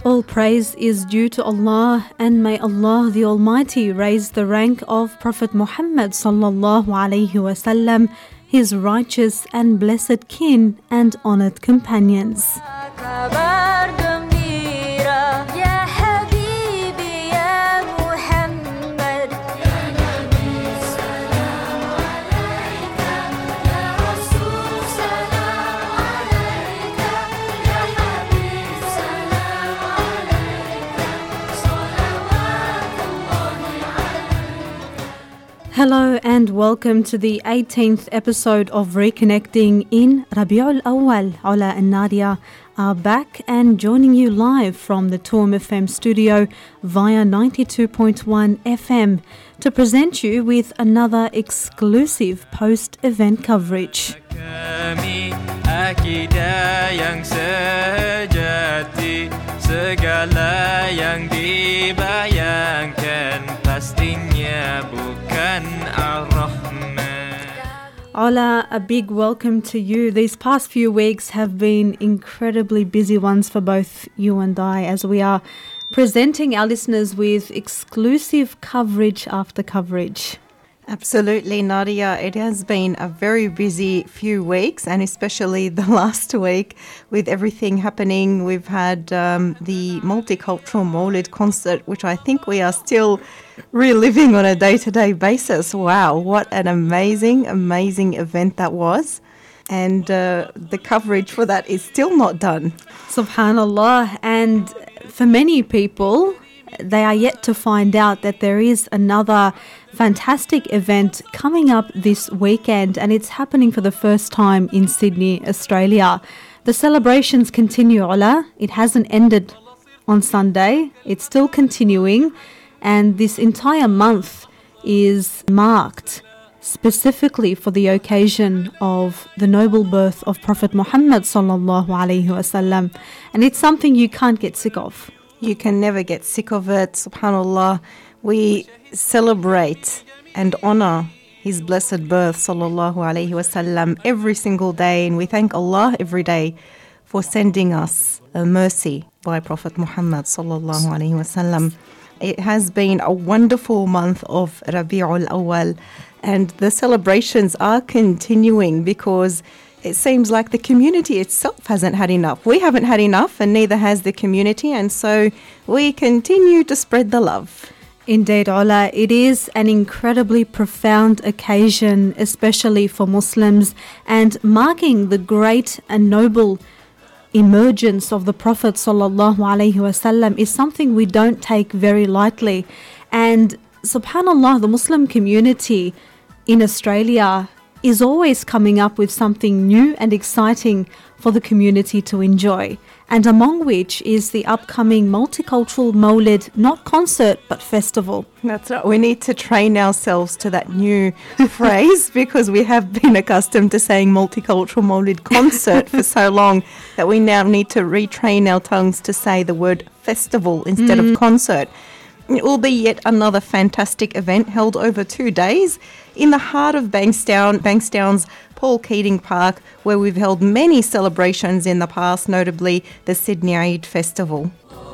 All praise is due to Allah, and may Allah the Almighty raise the rank of Prophet Muhammad sallallahu alaihi wasallam, his righteous and blessed kin and honored companions. Hello and welcome to the 18th episode of Reconnecting in Rabi'ul Awwal. Ola and Nadia are back and joining you live from the Toom FM studio via 92.1 FM to present you with another exclusive post-event coverage. Segala yang dibayangkan pastinya bukan Ar-Rahman. Ola, a big welcome to you. These past few weeks have been incredibly busy ones for both you and I as we are presenting our listeners with exclusive coverage after coverage. Absolutely, Nadia. It has been a very busy few weeks, and especially the last week with everything happening. We've had the Multicultural Mawlid concert, which I think we are still reliving on a day-to-day basis. Wow, what an amazing event that was. And the coverage for that is still not done. Subhanallah. And for many people, they are yet to find out that there is another fantastic event coming up this weekend, and it's happening for the first time in Sydney, Australia. The celebrations continue, Ola. It hasn't ended on Sunday. It's still continuing, and this entire month is marked specifically for the occasion of the noble birth of Prophet Muhammad sallallahu alaihi wasallam, and it's something you can't get sick of. You can never get sick of it. Subhanallah, we celebrate and honor his blessed birth, sallallahu alaihi wasallam, every single day, and we thank Allah every day for sending us a mercy by Prophet Muhammad sallallahu alaihi wasallam. It has been a wonderful month of Rabi'ul Awwal, and the celebrations are continuing because it seems like the community itself hasn't had enough. We haven't had enough, and neither has the community, and so we continue to spread the love. Indeed, Ola, it is an incredibly profound occasion, especially for Muslims, and marking the great and noble emergence of the Prophet sallallahu alaihi wasallam is something we don't take very lightly. And subhanallah, the Muslim community in Australia is always coming up with something new and exciting for the community to enjoy, and among which is the upcoming Multicultural Mawlid, not concert but festival. That's right. We need to train ourselves to that new phrase because we have been accustomed to saying Multicultural Mawlid concert for so long that we now need to retrain our tongues to say the word festival instead of concert. It will be yet another fantastic event held over 2 days in the heart of Bankstown's Paul Keating Park, where we've held many celebrations in the past, notably the Sydney Eid Festival.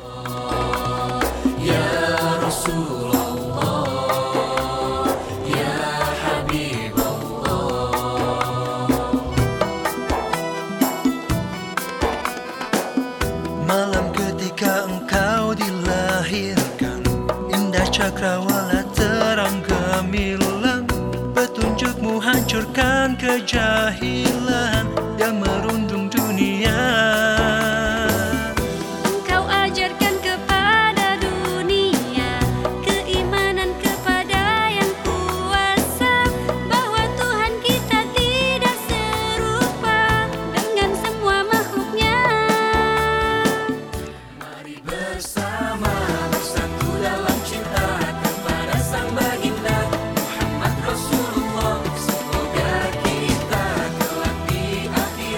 Malam ketika engkau dilahirkan, indah cakrawala terang gemilang, petunjukmu hancurkan kejahilan yang merundung dunia. Engkau ajarkan kepada dunia keimanan kepada yang kuasa, bahwa Tuhan kita tidak serupa dengan semua makhluknya. Mari bersama bersatu dalam cinta kepada Sang Baginda Muhammad Rasulullah. Semoga kita kelak di akhirat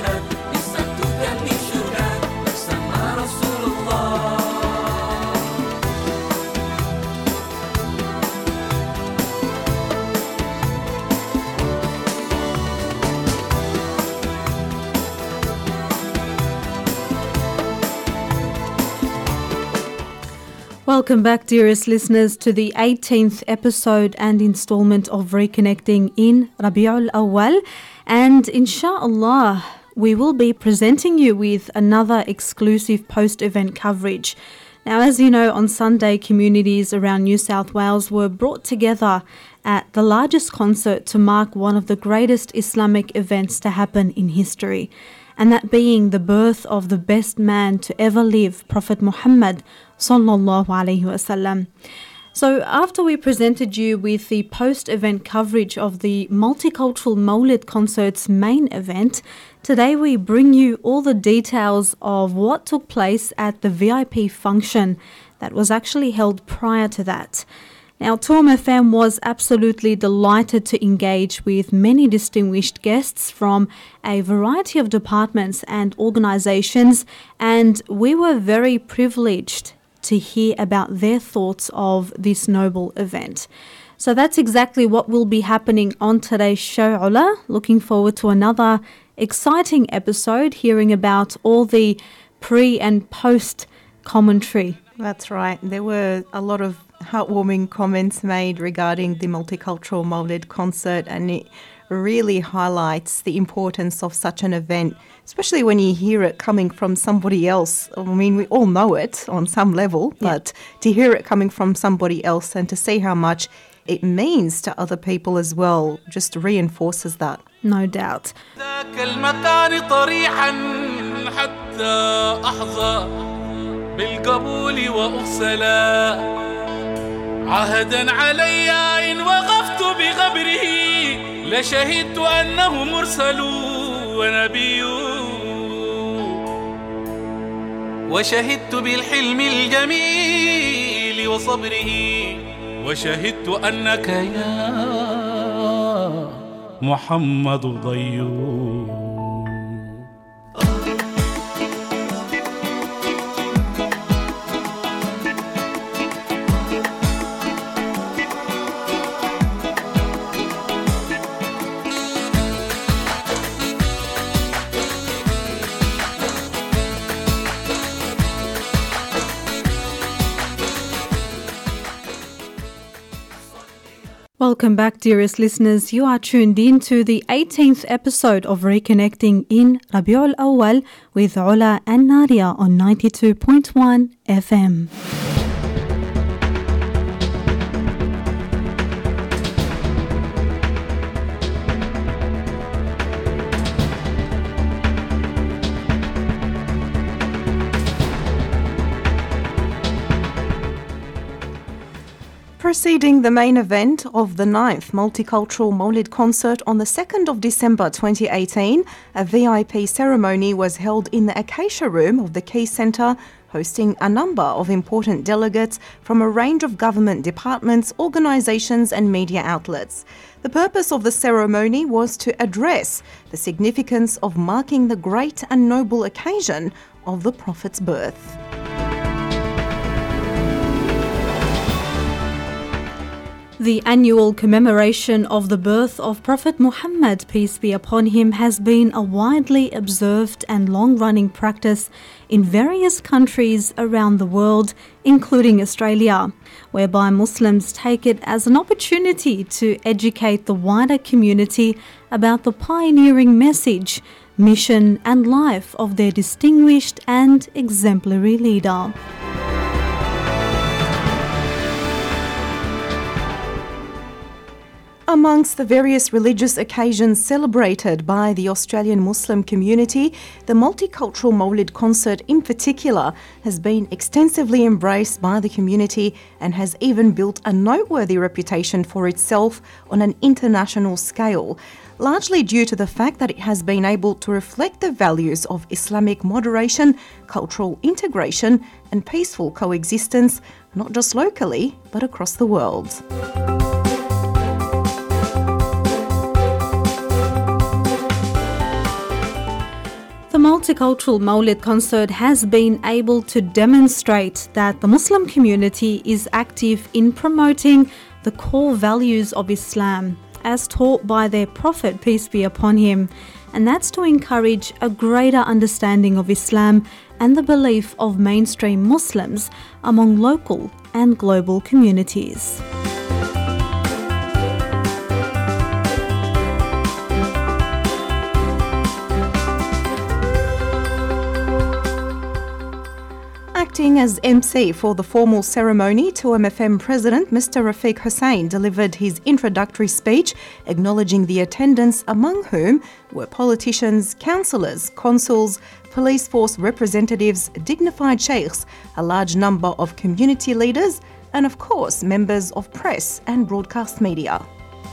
Welcome back, dearest listeners, to the 18th episode and installment of Reconnecting in Rabi'ul Awwal. And inshallah, we will be presenting you with another exclusive post-event coverage. Now, as you know, on Sunday, communities around New South Wales were brought together at the largest concert to mark one of the greatest Islamic events to happen in history, and that being the birth of the best man to ever live, Prophet Muhammad sallallahu alaihi wasallam. So after we presented you with the post-event coverage of the Multicultural Mawlid Concert's main event, today we bring you all the details of what took place at the VIP function that was actually held prior to that. Now, Toom FM was absolutely delighted to engage with many distinguished guests from a variety of departments and organisations, and we were very privileged to hear about their thoughts of this noble event. So that's exactly what will be happening on today's show, Ola. Looking forward to another exciting episode, hearing about all the pre and post commentary. That's right. There were a lot of heartwarming comments made regarding the Multicultural Mawlid concert, and it really highlights the importance of such an event, especially when you hear it coming from somebody else. I mean, we all know it on some level, but to hear it coming from somebody else and to see how much it means to other people as well just reinforces that. No doubt. ذاك المكان طريحا حتى أحظى بالقبول وأغسلا عهدا علي إن وقفت بغبره لشهدت أنه مرسل ونبي وشهدت بالحلم الجميل وصبره وشهدت أنك يا محمد ضيوف. Welcome back, dearest listeners. You are tuned in to the 18th episode of Reconnecting in Rabi'ul Awwal with Ola and Nadia on 92.1 FM. Preceding the main event of the 9th Multicultural Mawlid Concert on the 2nd of December 2018, a VIP ceremony was held in the Acacia Room of the Key Centre, hosting a number of important delegates from a range of government departments, organisations and media outlets. The purpose of the ceremony was to address the significance of marking the great and noble occasion of the Prophet's birth. The annual commemoration of the birth of Prophet Muhammad, peace be upon him, has been a widely observed and long-running practice in various countries around the world, including Australia, whereby Muslims take it as an opportunity to educate the wider community about the pioneering message, mission and life of their distinguished and exemplary leader. Amongst the various religious occasions celebrated by the Australian Muslim community, the Multicultural Mawlid Concert in particular has been extensively embraced by the community and has even built a noteworthy reputation for itself on an international scale, largely due to the fact that it has been able to reflect the values of Islamic moderation, cultural integration and peaceful coexistence, not just locally, but across the world. The Multicultural Mawlid Concert has been able to demonstrate that the Muslim community is active in promoting the core values of Islam as taught by their Prophet, peace be upon him, and that's to encourage a greater understanding of Islam and the belief of mainstream Muslims among local and global communities. Acting as MC for the formal ceremony, 2MFM President Mr. Rafiq Hussain delivered his introductory speech, acknowledging the attendance, among whom were politicians, councillors, consuls, police force representatives, dignified sheikhs, a large number of community leaders, and of course members of press and broadcast media.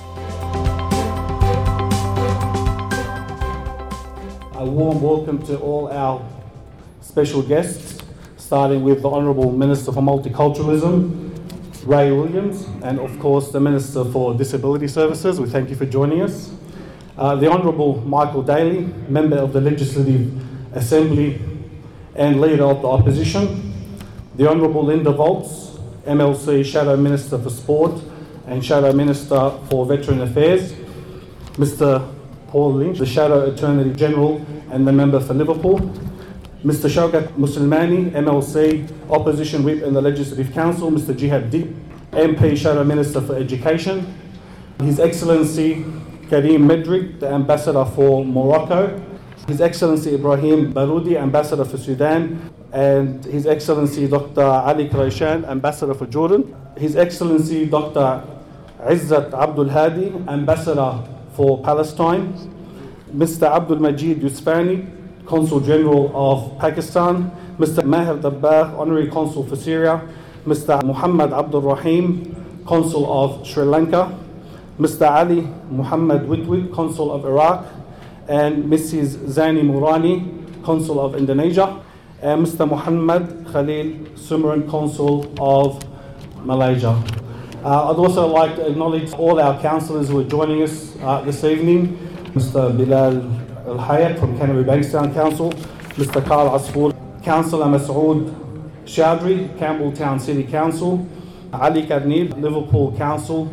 A warm welcome to all our special guests, starting with the Honourable Minister for Multiculturalism, Ray Williams, and of course the Minister for Disability Services. We thank you for joining us. The Honourable Michael Daly, Member of the Legislative Assembly and Leader of the Opposition. The Honourable Linda Volz, MLC Shadow Minister for Sport and Shadow Minister for Veteran Affairs. Mr. Paul Lynch, the Shadow Attorney General and the Member for Liverpool. Mr. Shaukat Muslimani, MLC, Opposition Whip in the Legislative Council. Mr. Jihad Deep, MP, Shadow Minister for Education. His Excellency Karim Medrik, the Ambassador for Morocco. His Excellency Ibrahim Baroudi, Ambassador for Sudan. And His Excellency Dr. Ali Kraishan, Ambassador for Jordan. His Excellency Dr. Izzat Abdul Hadi, Ambassador for Palestine. Mr. Abdul Majid Yusfani, Consul General of Pakistan. Mr. Maher Dabbagh, Honorary Consul for Syria. Mr. Muhammad Abdul Rahim, Consul of Sri Lanka. Mr. Ali Muhammad Widwid, Consul of Iraq. And Mrs. Zani Murani, Consul of Indonesia. And Mr. Muhammad Khalil Sumran, Consul of Malaysia. I'd also like to acknowledge all our councillors who are joining us this evening. Mr. Bilal Al-Hayat from Canterbury Bankstown Council, Mr. Karl Asfour, Councillor Masoud Chowdhury, Campbelltown City Council, Ali Karnib, Liverpool Council,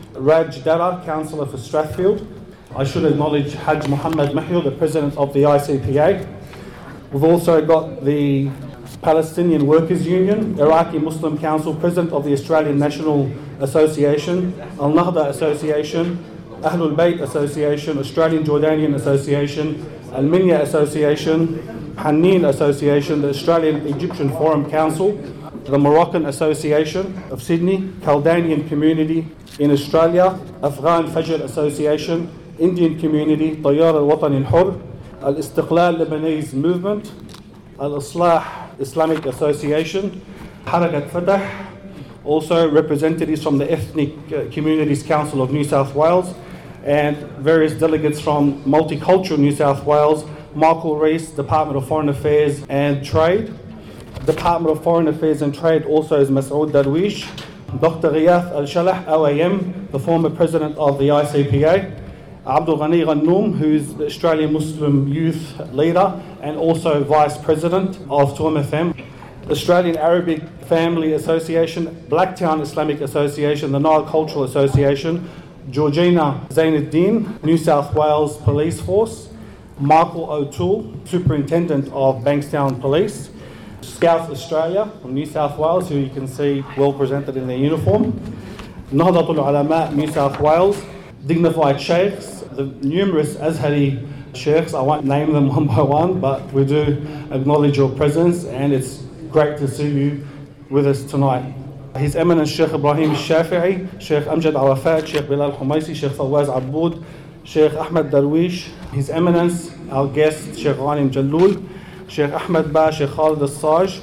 Raj Dara, Councillor for Strathfield. I should acknowledge Haj Muhammad Mahil, the President of the ICPA. We've also got the Palestinian Workers Union, Iraqi Muslim Council, President of the Australian National Association, Al-Nahda Association, Ahlul Bayt Association, Australian Jordanian Association, Al-Minya Association, Hanin Association, the Australian Egyptian Forum Council, the Moroccan Association of Sydney, Chaldean Community in Australia, Afghan Fajr Association, Indian Community, Tayyar al-Watan al-Hur, Al-Istiqlal Lebanese Movement, Al-Islah Islamic Association, Harakat Fatah, also representatives from the Ethnic Communities Council of New South Wales, and various delegates from Multicultural New South Wales, Michael Rees, Department of Foreign Affairs and Trade. Department of Foreign Affairs and Trade also is Masoud Darwish, Dr. Ghiyath Al-Shalah, OAM, the former president of the ICPA, Abdul Ghani Ghannoum, who's the Australian Muslim Youth Leader and also Vice President of 2MFM, Australian Arabic Family Association, Blacktown Islamic Association, the Nile Cultural Association, Georgina Zainuddin, New South Wales Police Force, Michael O'Toole, Superintendent of Bankstown Police, Scouts Australia from New South Wales, who you can see well presented in their uniform, Nahdatul Ulama, New South Wales, dignified sheikhs, the numerous Azhari sheikhs. I won't name them one by one, but we do acknowledge your presence, and it's great to see you with us tonight. His Eminence Sheikh Ibrahim Shafi'i, Sheikh Amjad Arafat, Sheikh Bilal Humaisi, Sheikh Fawaz Aboud, Sheikh Ahmed Darwish, His Eminence, our guest, Sheikh Ghanim Jalloul, Sheikh Ahmed Ba, Sheikh Khalid Al-Saj,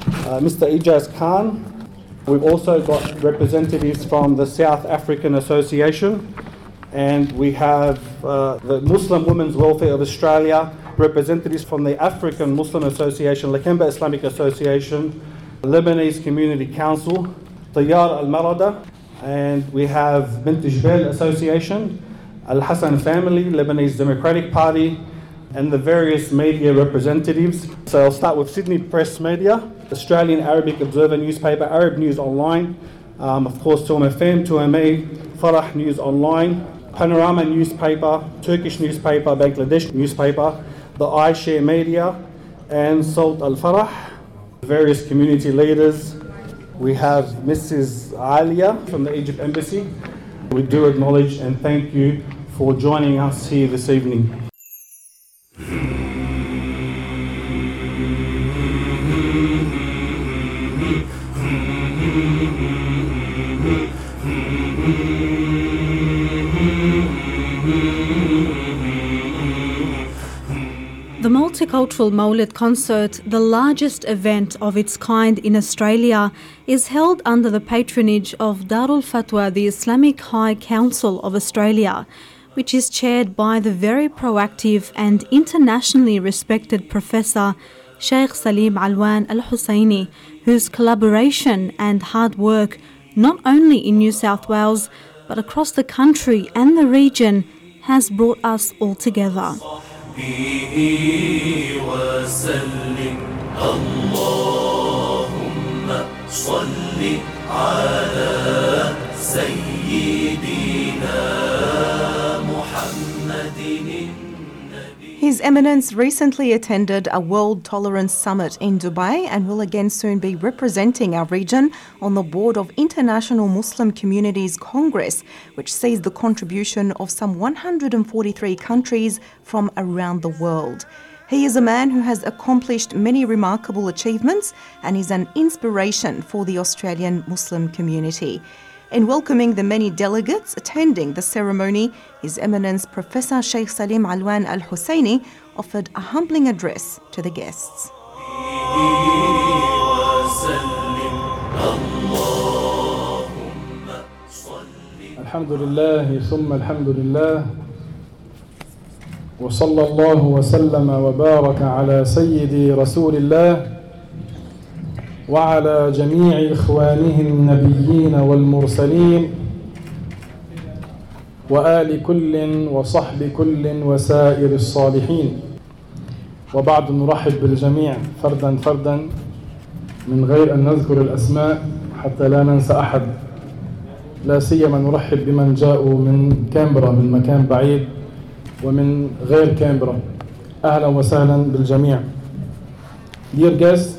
Mr. Ijaz Khan. We've also got representatives from the South African Association, and we have the Muslim Women's Welfare of Australia, representatives from the African Muslim Association, Lakemba Islamic Association, Lebanese Community Council, Tayyar Al-Marada, and we have Bint Jbel Association, Al-Hassan Family, Lebanese Democratic Party, and the various media representatives. So I'll start with Sydney Press Media, Australian Arabic Observer newspaper, Arab News Online, of course 2MFM, 2MA, Farah News Online, Panorama newspaper, Turkish newspaper, Bangladesh newspaper, the iShare Media, and Salt Al Farah, various community leaders, We have Mrs. Alia from the Egypt Embassy. We do acknowledge and thank you for joining us here this evening. The Multicultural Mawlid Concert, the largest event of its kind in Australia, is held under the patronage of Darul Fatwa, the Islamic High Council of Australia, which is chaired by the very proactive and internationally respected Professor Sheikh Salim Alwan Al Husseini, whose collaboration and hard work, not only in New South Wales but across the country and the region, has brought us all together. وسلم اللهم صل على سيدنا محمد. His Eminence recently attended a World Tolerance Summit in Dubai and will again soon be representing our region on the board of International Muslim Communities Congress, which sees the contribution of some 143 countries from around the world. He is a man who has accomplished many remarkable achievements and is an inspiration for the Australian Muslim community. In welcoming the many delegates attending the ceremony, His Eminence Professor Sheikh Salim Alwan Al Husseini offered a humbling address to the guests. Alhamdulillah, thumma alhamdulillah, wa sallallahu wa sallama wa baraka ala sayyidi rasulillah وعلى جميع إخوانه النبيين والمرسلين وآل كل وصحب كل وسائر الصالحين. وبعد نرحب بالجميع فردا فردا من غير أن نذكر الأسماء حتى لا ننسى أحد، لا سيما نرحب بمن جاءوا من كامبرا، من مكان بعيد ومن غير كامبرا. أهلا وسهلا بالجميع. Dear guests,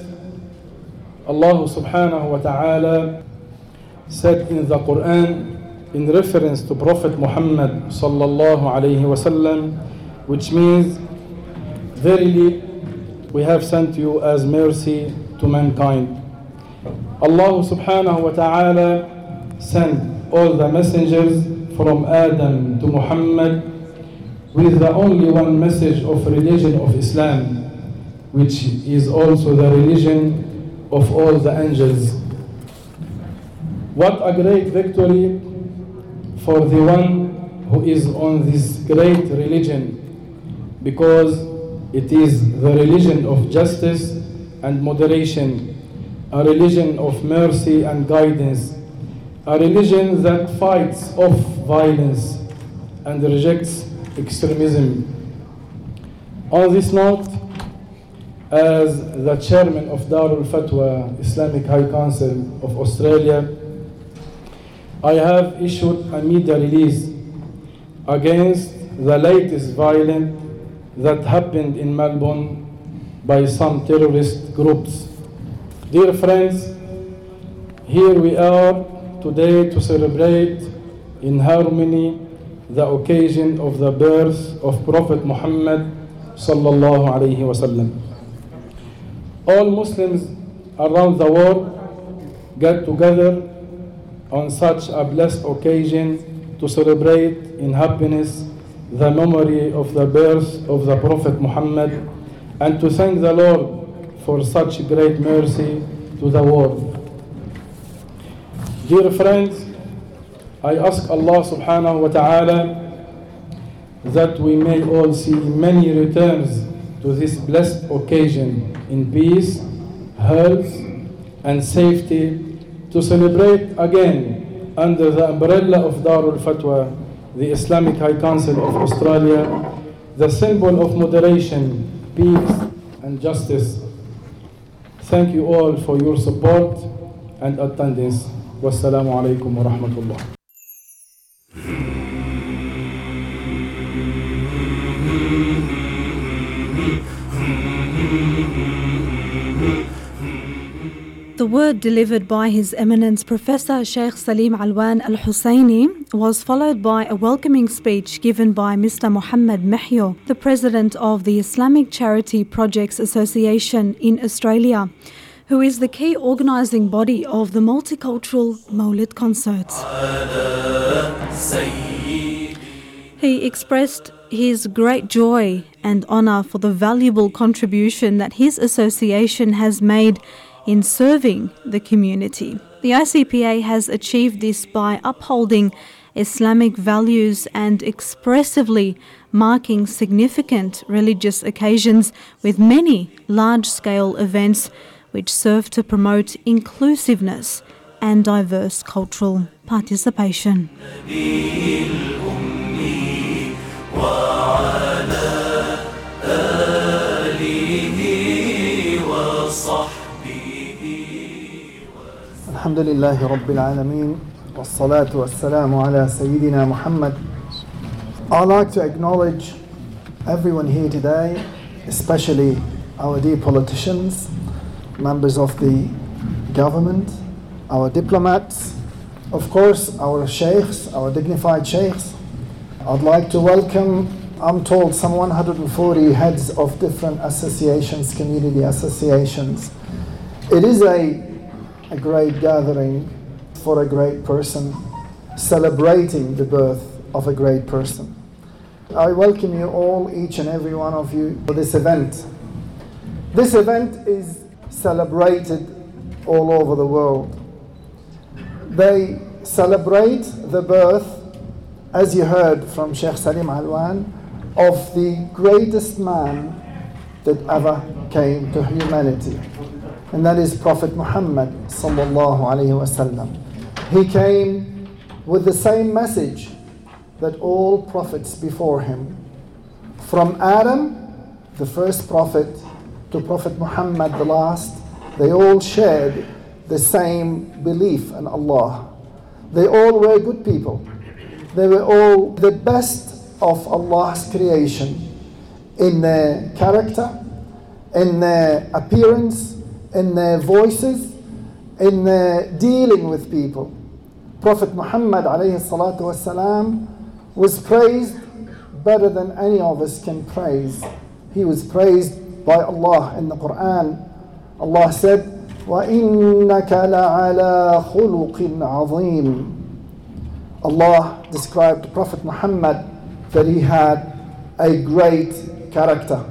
Allah subhanahu wa ta'ala said in the Quran in reference to Prophet Muhammad sallallahu alayhi wa sallam, which means, verily we have sent you as mercy to mankind. Allah subhanahu wa ta'ala sent all the messengers from Adam to Muhammad with the only one message of religion of Islam, which is also the religion of all the angels. What a great victory for the one who is on this great religion, because it is the religion of justice and moderation, a religion of mercy and guidance, a religion that fights off violence and rejects extremism. On this note, as the chairman of Darul Fatwa Islamic High Council of Australia, I have issued a media release against the latest violence that happened in Melbourne by some terrorist groups. Dear friends, here we are today to celebrate in harmony the occasion of the birth of Prophet Muhammad sallallahu alayhi wa sallam. All Muslims around the world get together on such a blessed occasion to celebrate in happiness the memory of the birth of the Prophet Muhammad and to thank the Lord for such great mercy to the world. Dear friends, I ask Allah subhanahu wa ta'ala that we may all see many returns to this blessed occasion in peace, health, and safety, to celebrate again under the umbrella of Darul Fatwa, the Islamic High Council of Australia, the symbol of moderation, peace, and justice. Thank you all for your support and attendance. Wassalamu alaikum wa rahmatullah. The word delivered by His Eminence Professor Sheikh Salim Alwan Al Husseini was followed by a welcoming speech given by Mr. Muhammad Mahyo, the President of the Islamic Charity Projects Association in Australia, who is the key organising body of the multicultural Mawlid concerts. He expressed his great joy and honour for the valuable contribution that his association has made in serving the community. The ICPA has achieved this by upholding Islamic values and expressively marking significant religious occasions with many large-scale events which serve to promote inclusiveness and diverse cultural participation. الحمد لله رب العالمين والصلاة والسلام على سيدنا محمد. I'd like to acknowledge everyone here today, especially our dear politicians, members of the government, our diplomats, of course our sheikhs, our dignified sheikhs. I'd like to welcome, I'm told, some 140 heads of different associations, community associations. It is a great gathering for a great person, celebrating the birth of a great person. I welcome you all, each and every one of you, for this event. This event is celebrated all over the world. They celebrate the birth, as you heard from Sheikh Salim Alwan, of the greatest man that ever came to humanity. And that is Prophet Muhammad sallallahu alaihi wasallam. He came with the same message that all prophets before him, from Adam, the first prophet, to Prophet Muhammad, the last, they all shared the same belief in Allah. They all were good people. They were all the best of Allah's creation in their character, in their appearance, in their voices, in their dealing with people. Prophet Muhammad alayhi salatu wasalam was praised better than any of us can praise. He was praised by Allah in the Quran. Allah said, وَإِنَّكَ لَعَلَى خُلُقٍ عَظِيمٍ. Allah described Prophet Muhammad that he had a great character.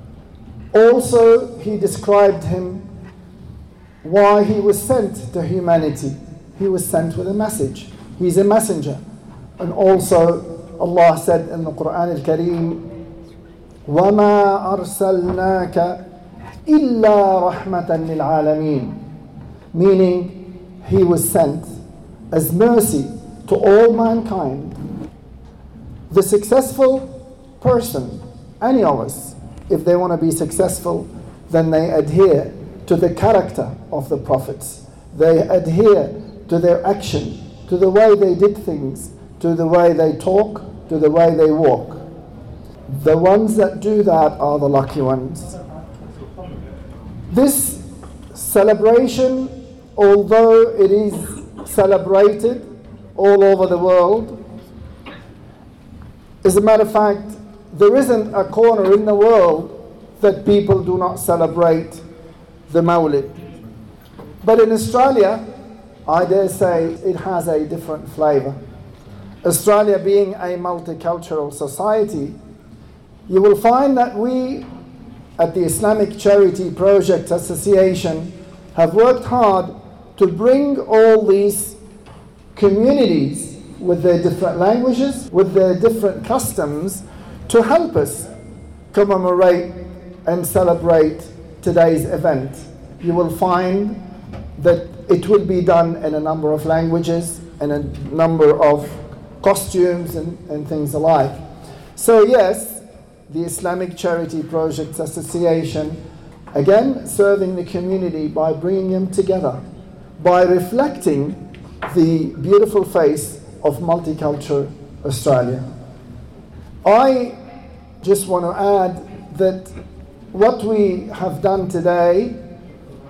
Also, he described him why he was sent to humanity. He was sent with a message. He's a messenger. And also, Allah said in the Quran al-Kareem, وَمَا أَرْسَلْنَاكَ إِلَّا رَحْمَةً لِلْعَالَمِينَ. Meaning, he was sent as mercy to all mankind. The successful person, any of us, if they want to be successful, then they adhere to the character of the prophets. They adhere to their action, to the way they did things, to the way they talk, to the way they walk. The ones that do that are the lucky ones. This celebration, although it is celebrated all over the world, as a matter of fact, there isn't a corner in the world that people do not celebrate the Mawlid. But in Australia, I dare say it has a different flavour. Australia being a multicultural society, you will find that we at the Islamic Charity Project Association have worked hard to bring all these communities with their different languages, with their different customs, to help us commemorate and celebrate today's event. You will find that it will be done in a number of languages and a number of costumes and things alike. So yes, the Islamic Charity Projects Association, again, serving the community by bringing them together, by reflecting the beautiful face of multicultural Australia. I just want to add that what we have done today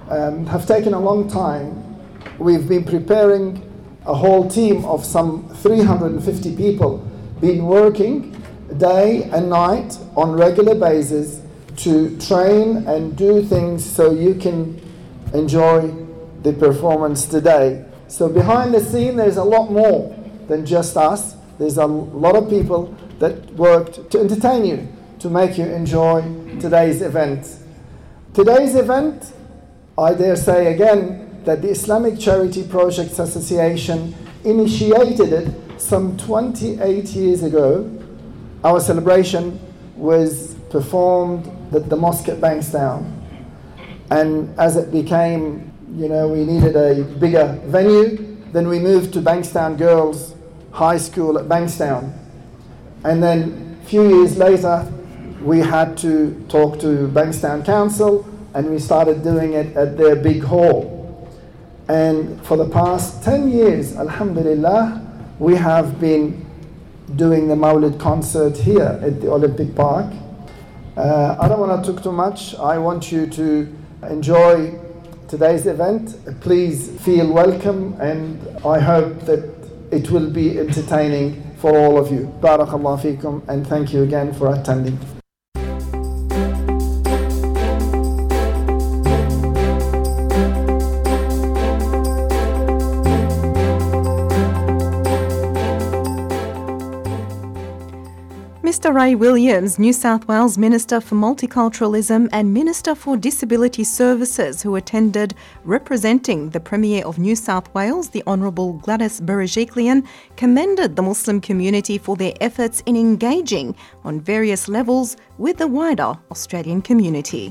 have taken a long time. We've been preparing a whole team of some 350 people, been working day and night on regular basis to train and do things so you can enjoy the performance today. So behind the scene there's a lot more than just us. There's a lot of people that worked to entertain you, to make you enjoy today's event. Today's event, I dare say again, that the Islamic Charity Projects Association initiated it some 28 years ago. Our celebration was performed at the mosque at Bankstown. And as it became, we needed a bigger venue, then we moved to Bankstown Girls High School at Bankstown. And then a few years later, we had to talk to Bankstown Council and we started doing it at their big hall. And for the past 10 years, alhamdulillah, we have been doing the Mawlid concert here at the Olympic Park. I don't want to talk too much. I want you to enjoy today's event. Please feel welcome, and I hope that it will be entertaining for all of you. Barakallah feekum, and thank you again for attending. Mr. Ray Williams, New South Wales Minister for Multiculturalism and Minister for Disability Services, who attended representing the Premier of New South Wales, the Honourable Gladys Berejiklian, commended the Muslim community for their efforts in engaging on various levels with the wider Australian community.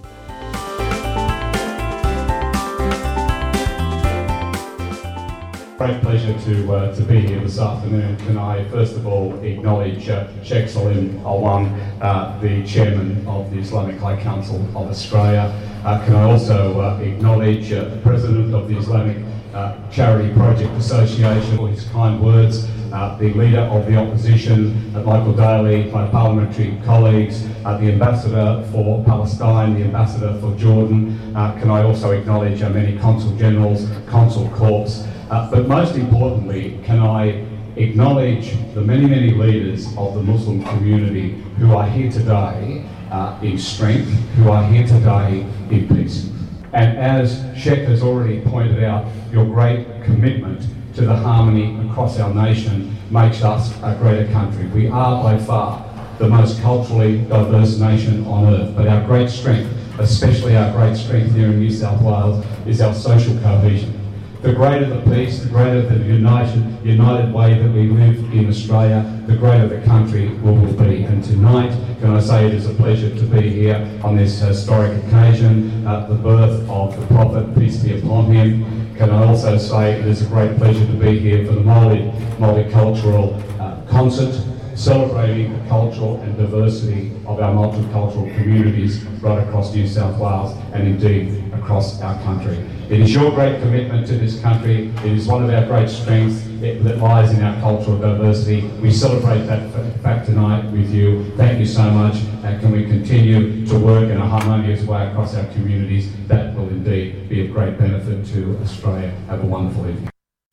Great pleasure to be here this afternoon. Can I first of all acknowledge Sheikh Salim Alwan, the Chairman of the Islamic High Council of Australia. Can I also acknowledge the President of the Islamic Charity Project Association for his kind words, the Leader of the Opposition, Michael Daly, my parliamentary colleagues, the Ambassador for Palestine, the Ambassador for Jordan. Can I also acknowledge many Consul Generals, Consul Corps, but most importantly, can I acknowledge the many, many leaders of the Muslim community who are here today in strength, who are here today in peace. And as Sheikh has already pointed out, your great commitment to the harmony across our nation makes us a greater country. We are by far the most culturally diverse nation on earth, but our great strength, especially our great strength here in New South Wales, is our social cohesion. The greater the peace, the greater the united way that we live in Australia, the greater the country we will be. And tonight, can I say it is a pleasure to be here on this historic occasion, the birth of the Prophet, peace be upon him. Can I also say it is a great pleasure to be here for the multicultural concert, celebrating the cultural and diversity of our multicultural communities right across New South Wales and indeed across our country. It is your great commitment to this country. It is one of our great strengths that lies in our cultural diversity. We celebrate that fact tonight with you. Thank you so much. And can we continue to work in a harmonious way across our communities? That will indeed be of great benefit to Australia. Have a wonderful evening.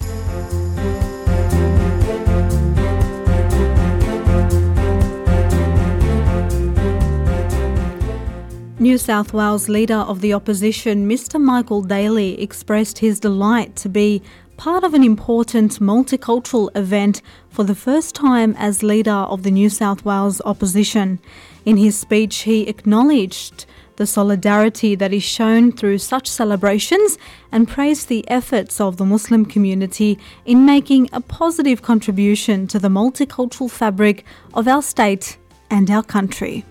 New South Wales Leader of the Opposition, Mr. Michael Daly, expressed his delight to be part of an important multicultural event for the first time as Leader of the New South Wales Opposition. In his speech, he acknowledged the solidarity that is shown through such celebrations and praised the efforts of the Muslim community in making a positive contribution to the multicultural fabric of our state and our country.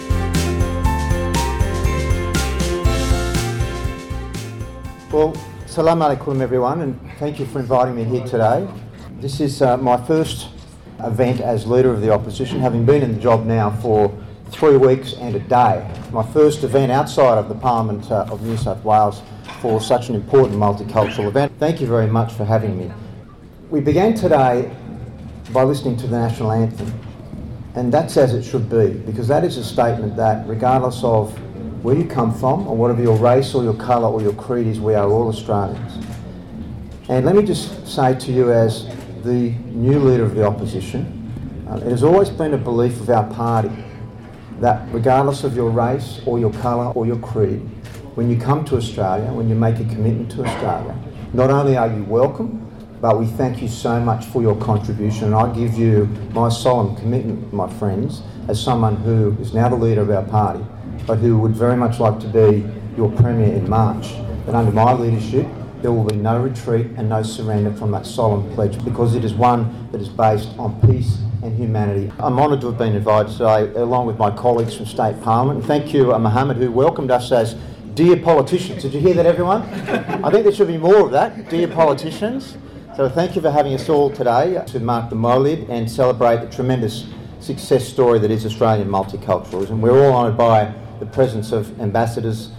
Well, salam alaikum everyone, and thank you for inviting me here today. This is my first event as Leader of the Opposition, having been in the job now for 3 weeks and a day. My first event outside of the Parliament of New South Wales for such an important multicultural event. Thank you very much for having me. We began today by listening to the National Anthem, and that's as it should be, because that is a statement that regardless of where you come from, or whatever your race or your colour or your creed is, we are all Australians. And let me just say to you, as the new leader of the opposition, it has always been a belief of our party that regardless of your race or your colour or your creed, when you come to Australia, when you make a commitment to Australia, not only are you welcome, but we thank you so much for your contribution. And I give you my solemn commitment, my friends, as someone who is now the leader of our party, but who would very much like to be your Premier in March, that under my leadership there will be no retreat and no surrender from that solemn pledge, because it is one that is based on peace and humanity. I'm honoured to have been invited today along with my colleagues from State Parliament. And thank you, Mohammed, who welcomed us as dear politicians. Did you hear that, everyone? I think there should be more of that, dear politicians. So thank you for having us all today to mark the Mawlid and celebrate the tremendous success story that is Australian multiculturalism. We're all honoured by the presence of ambassadors,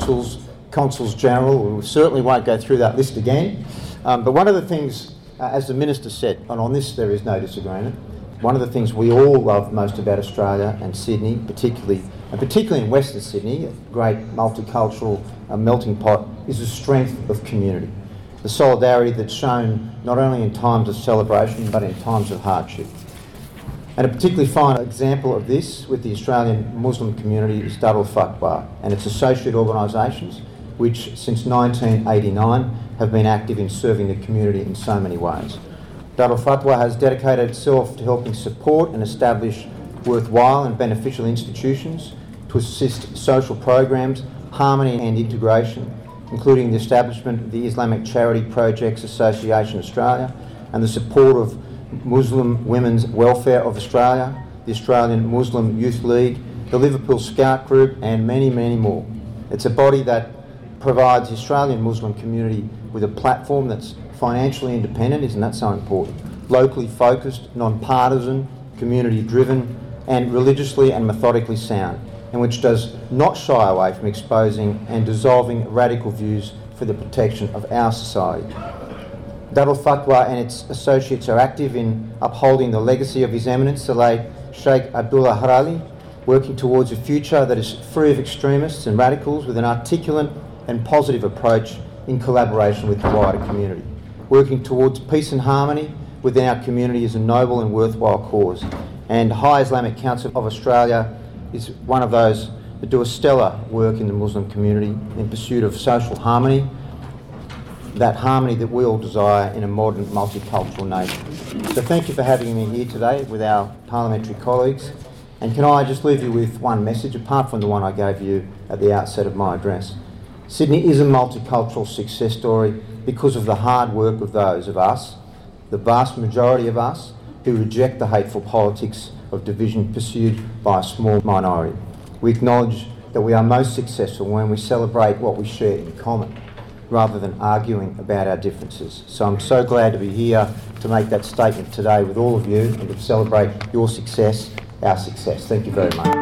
consuls general. We certainly won't go through that list again. But one of the things, as the Minister said, and on this there is no disagreement, one of the things we all love most about Australia and Sydney, particularly in Western Sydney, a great multicultural melting pot, is the strength of community. The solidarity that's shown not only in times of celebration but in times of hardship. And a particularly fine example of this with the Australian Muslim community is Darul Fatwa and its associate organisations, which since 1989 have been active in serving the community in so many ways. Darul Fatwa has dedicated itself to helping support and establish worthwhile and beneficial institutions to assist social programs, harmony and integration, including the establishment of the Islamic Charity Projects Association Australia and the support of Muslim Women's Welfare of Australia, the Australian Muslim Youth League, the Liverpool Scout Group and many, many more. It's a body that provides the Australian Muslim community with a platform that's financially independent, isn't that so important? Locally focused, non-partisan, community-driven and religiously and methodically sound, and which does not shy away from exposing and dissolving radical views for the protection of our society. Darul Fatwa and its associates are active in upholding the legacy of His Eminence, the late Sheikh Abdullah Harali, working towards a future that is free of extremists and radicals with an articulate and positive approach in collaboration with the wider community. Working towards peace and harmony within our community is a noble and worthwhile cause. And High Islamic Council of Australia is one of those that do a stellar work in the Muslim community in pursuit of social harmony, that harmony that we all desire in a modern multicultural nation. So thank you for having me here today with our parliamentary colleagues. And can I just leave you with one message, apart from the one I gave you at the outset of my address. Sydney is a multicultural success story because of the hard work of those of us, the vast majority of us, who reject the hateful politics of division pursued by a small minority. We acknowledge that we are most successful when we celebrate what we share in common, rather than arguing about our differences. So I'm so glad to be here to make that statement today with all of you and to celebrate your success, our success. Thank you very much.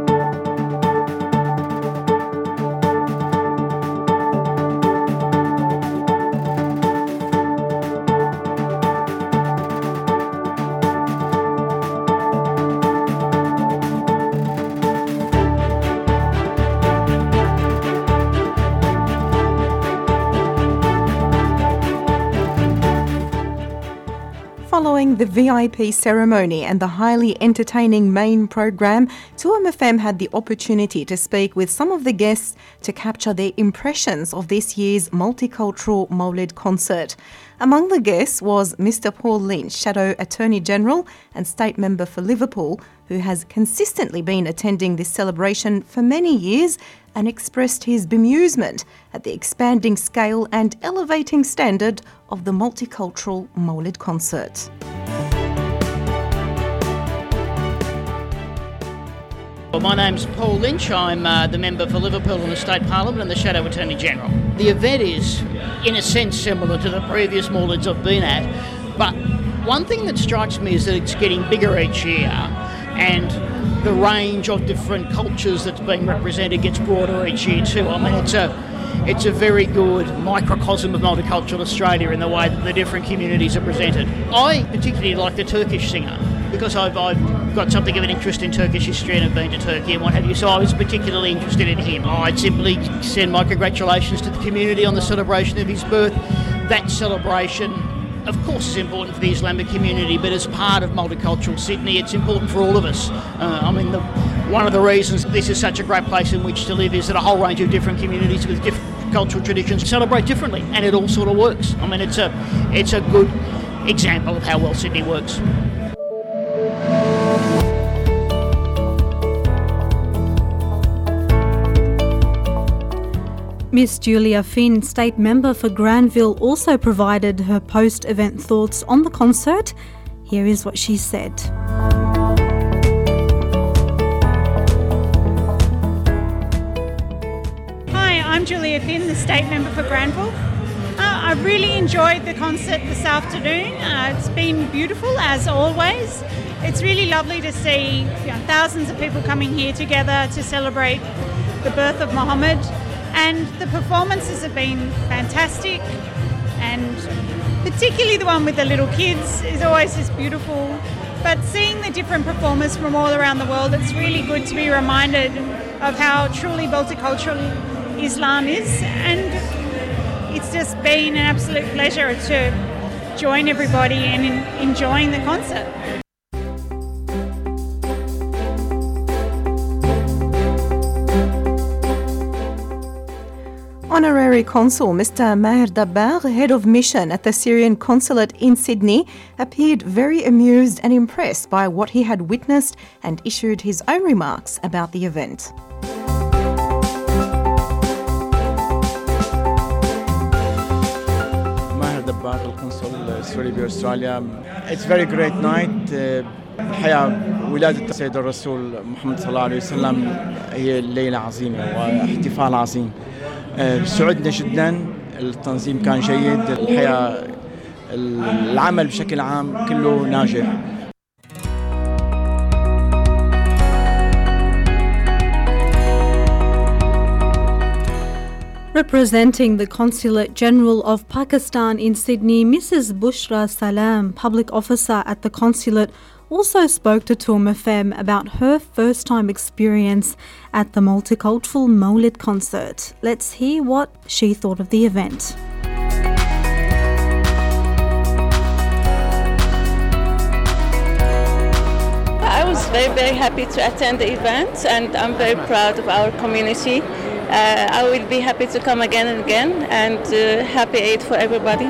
Following the VIP ceremony and the highly entertaining main program, 2MFM had the opportunity to speak with some of the guests to capture their impressions of this year's multicultural Mawlid concert. Among the guests was Mr. Paul Lynch, Shadow Attorney General and State Member for Liverpool, who has consistently been attending this celebration for many years and expressed his bemusement at the expanding scale and elevating standard of the multicultural Mawlid concert. Well, my name's Paul Lynch. I'm the member for Liverpool in the State Parliament and the Shadow Attorney General. The event is, in a sense, similar to the previous Mawlids I've been at, but one thing that strikes me is that it's getting bigger each year and the range of different cultures that's being represented gets broader each year too. I mean, it's a very good microcosm of multicultural Australia in the way that the different communities are presented. I particularly like the Turkish singer because I've got something of an interest in Turkish history and have been to Turkey and what have you, so I was particularly interested in him. I'd simply send my congratulations to the community on the celebration of his birth. That celebration, of course, is important for the Islamic community, but as part of multicultural Sydney, it's important for all of us. One of the reasons this is such a great place in which to live is that a whole range of different communities with different cultural traditions celebrate differently, and it all sort of works. I mean, it's a good example of how well Sydney works. Miss Julia Finn, State Member for Granville, also provided her post-event thoughts on the concert. Here is what she said. Hi, I'm Julia Finn, the State Member for Granville. I really enjoyed the concert this afternoon. It's been beautiful as always. It's really lovely to see thousands of people coming here together to celebrate the birth of Muhammad. And the performances have been fantastic, and particularly the one with the little kids is always just beautiful. But seeing the different performers from all around the world, it's really good to be reminded of how truly multicultural Islam is, and it's just been an absolute pleasure to join everybody and enjoying the concert. Honorary Consul Mr. Maher Dabbar, Head of Mission at the Syrian Consulate in Sydney, appeared very amused and impressed by what he had witnessed and issued his own remarks about the event. Maher Dabbar, Consul Saudi Australia. It's a very great night. الحقيقة ولادة السيد الرسول محمد صلى الله عليه وسلم هي ليلة عظيمة واحتفال عظيم. سعدنا جدا، التنظيم كان جيد، الحقيقة العمل بشكل عام كله ناجح. Representing the Consulate General of Pakistan in Sydney, Mrs. Bushra Salam, public officer at the consulate, also spoke to Toom FM about her first-time experience at the Multicultural Mawlid concert. Let's hear what she thought of the event. I was very happy to attend the event, and I'm very proud of our community. I will be happy to come again and again, and happy Eid for everybody.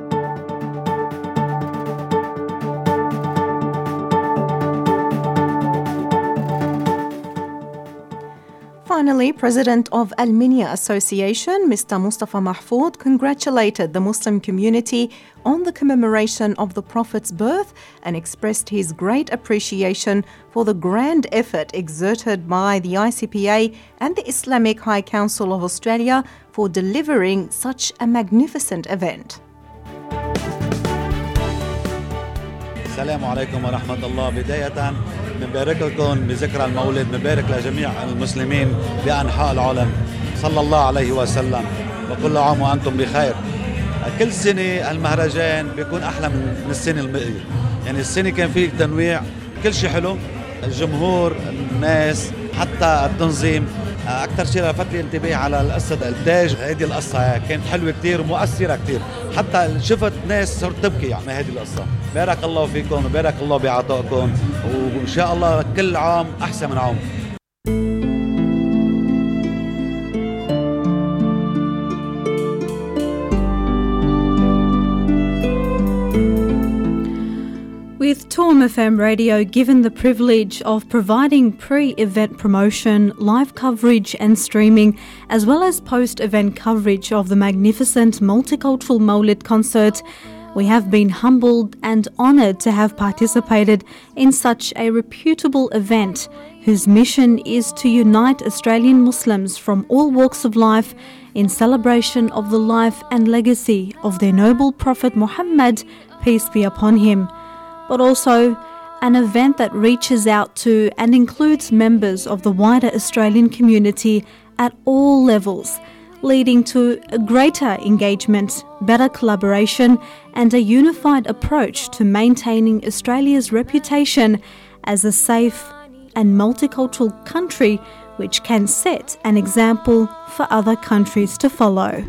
Finally, President of Al-Minya Association, Mr. Mustafa Mahfoud, congratulated the Muslim community on the commemoration of the Prophet's birth and expressed his great appreciation for the grand effort exerted by the ICPA and the Islamic High Council of Australia for delivering such a magnificent event. السلام عليكم ورحمة الله. بداية نبارك لكم بذكرى المولد، نبارك لجميع المسلمين بأنحاء العالم صلى الله عليه وسلم، وكل عام وأنتم بخير. كل سنة المهرجان بيكون أحلى من السنة الماضية، يعني السنة كان فيه تنويع، كل شيء حلو، الجمهور، الناس، حتى التنظيم. أكثر شيء لفت لي انتباهي على قصة التاج. هذه القصة كانت حلوة كتير ومؤثرة كتير، حتى شفت ناس صارت تبكي يعني هذه القصة. بارك الله فيكم وبارك الله بعطائكم، وإن شاء الله كل عام أحسن من عام. With Toom FM Radio given the privilege of providing pre-event promotion, live coverage and streaming, as well as post-event coverage of the magnificent Multicultural Mawlid concert, we have been humbled and honoured to have participated in such a reputable event whose mission is to unite Australian Muslims from all walks of life in celebration of the life and legacy of their noble Prophet Muhammad, peace be upon him, but also an event that reaches out to and includes members of the wider Australian community at all levels, leading to a greater engagement, better collaboration and a unified approach to maintaining Australia's reputation as a safe and multicultural country which can set an example for other countries to follow.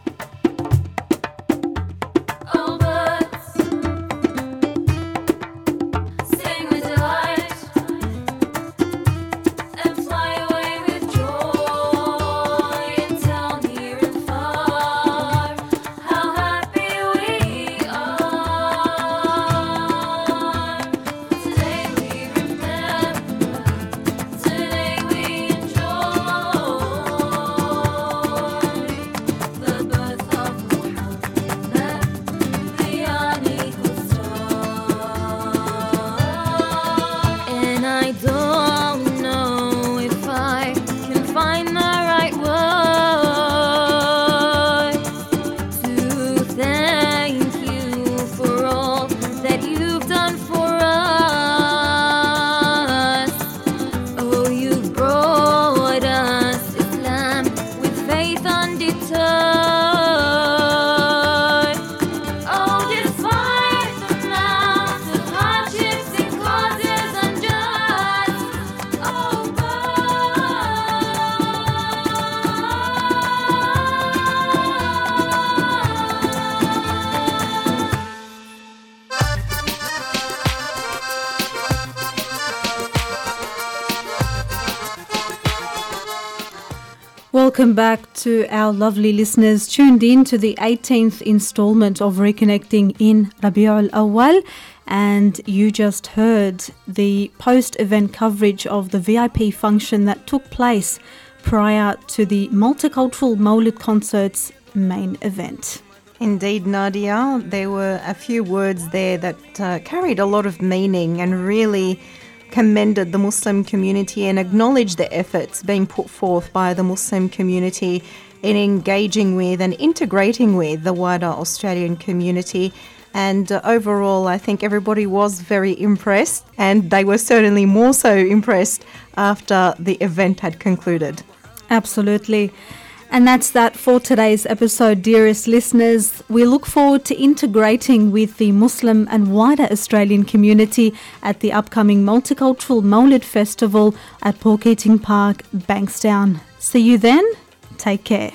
Welcome back to our lovely listeners tuned in to the 18th installment of Reconnecting in Rabi'ul Awwal, and you just heard the post-event coverage of the VIP function that took place prior to the Multicultural Mawlid Concert's main event. Indeed, Nadia, there were a few words there that carried a lot of meaning and really commended the Muslim community and acknowledged the efforts being put forth by the Muslim community in engaging with and integrating with the wider Australian community. And overall, I think everybody was very impressed, and they were certainly more so impressed after the event had concluded. Absolutely. And that's that for today's episode, dearest listeners. We look forward to integrating with the Muslim and wider Australian community at the upcoming Multicultural Mawlid Festival at Port Keating Park, Bankstown. See you then. Take care.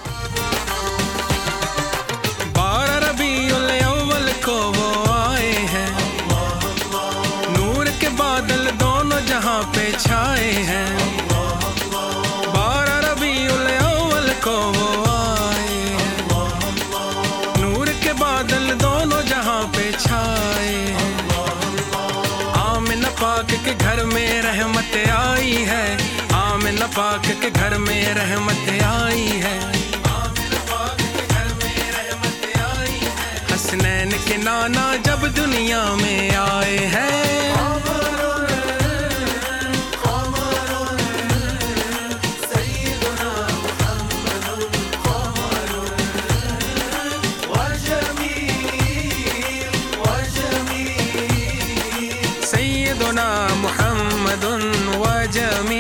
पाक के घर में रहमत आई है, आमिना पाक के घर में रहमत आई है, आमिना पाक के घर में रहमत आई है, हसनैन के नाना जब दुनिया में आए हैं, محمد وجميع